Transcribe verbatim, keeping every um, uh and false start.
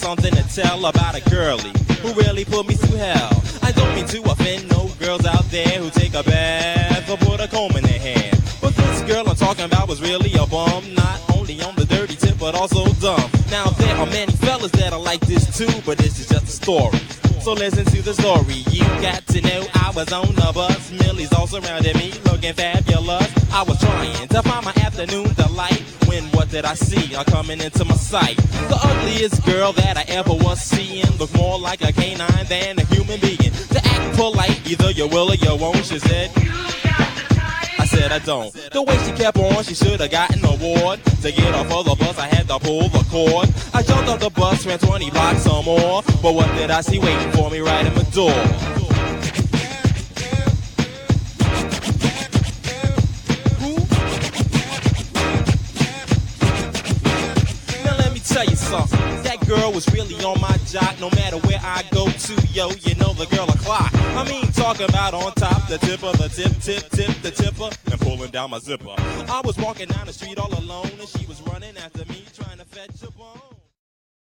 something to tell about a girlie who really put me through hell. I don't mean to offend no girls out there who take a bath or put a comb in their hair. But this girl I'm talking about was really a bum, not only on the dirty tip but also dumb. Now there are many fellas that are like this too, but this is just a story. So listen to the story. You got to know I was on the bus. Millie's all surrounded me, looking fabulous. I was trying to find my afternoon delight when what did I see? Her coming into my sight. The ugliest girl that I ever was seeing looked more like a canine than a human being. To act polite, either you will or you won't, she said. I said I don't. The way she kept on, she should have gotten an award. To get off of the bus, I had to pull the cord. I jumped off the bus, ran twenty blocks or more. But what did I see waiting for me right in my door? Now let me tell you something. That girl was really on my jock. No matter where I go to, yo, you know the girl a clock. I mean, talking about on top, the tip of the tip, tip, tip, the tipper, and pulling down my zipper. I was walking down the street all alone, and she was running after me, trying to fetch a bone.